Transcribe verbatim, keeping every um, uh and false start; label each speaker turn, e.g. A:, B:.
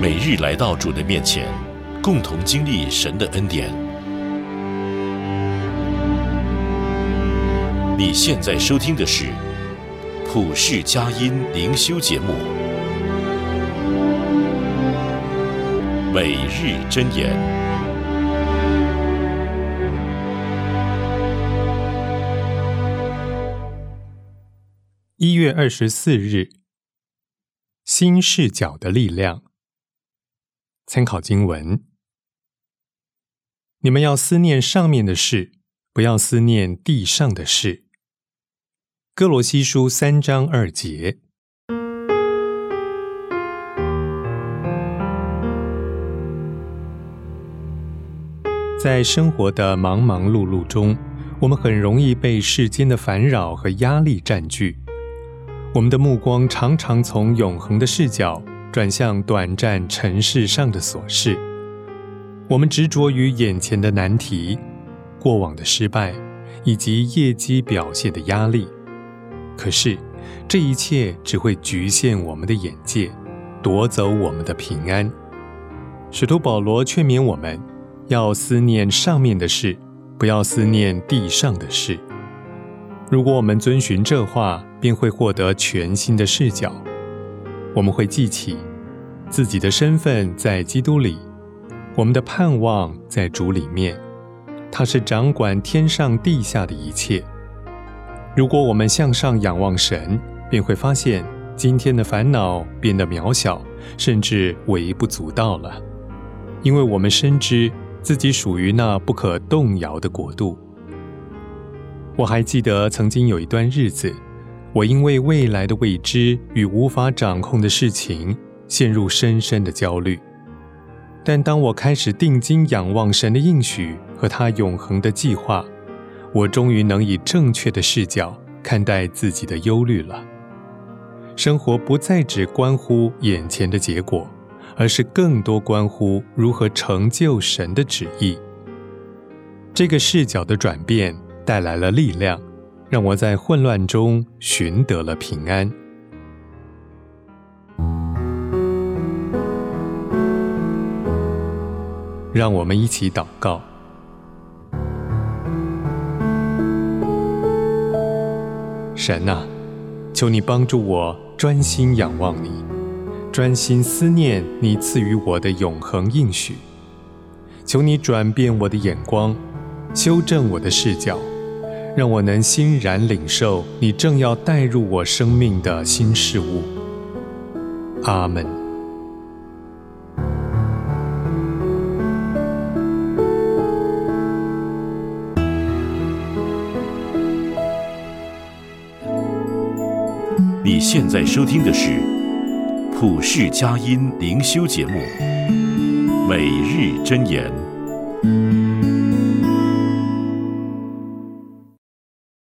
A: 每日来到主的面前，共同经历神的恩典。你现在收听的是普世佳音灵修节目，每日箴言。
B: 一月二十四日，新视角的力量。参考经文：你们要思念上面的事，不要思念地上的事。哥罗西书三章二节。在生活的忙忙碌碌中，我们很容易被世间的烦扰和压力占据。我们的目光常常从永恒的视角转向短暂尘世上的琐事。我们执着于眼前的难题、过往的失败以及业绩表现的压力。可是，这一切只会局限我们的眼界，夺走我们的平安。使徒保罗劝勉我们，要思念上面的事，不要思念地上的事。如果我们遵循这话，便会获得全新的视角。我们会记起自己的身份在基督里，我们的盼望在主里面，他是掌管天上地下的一切。如果我们向上仰望神，便会发现今天的烦恼变得渺小，甚至微不足道了，因为我们深知自己属于那不可动摇的国度。我还记得曾经有一段日子，我因为未来的未知与无法掌控的事情，陷入深深的焦虑。但当我开始定睛仰望神的应许和他永恒的计划，我终于能以正确的视角看待自己的忧虑了。生活不再只关乎眼前的结果，而是更多关乎如何成就神的旨意。这个视角的转变带来了力量，让我在混乱中寻得了平安。让我们一起祷告。神啊，求你帮助我专心仰望你，专心思念你赐予我的永恒应许。求你转变我的眼光，修正我的视角，让我能欣然领受你正要带入我生命的新事物。阿们。
A: 你现在收听的是普世佳音灵修节目，每日箴言。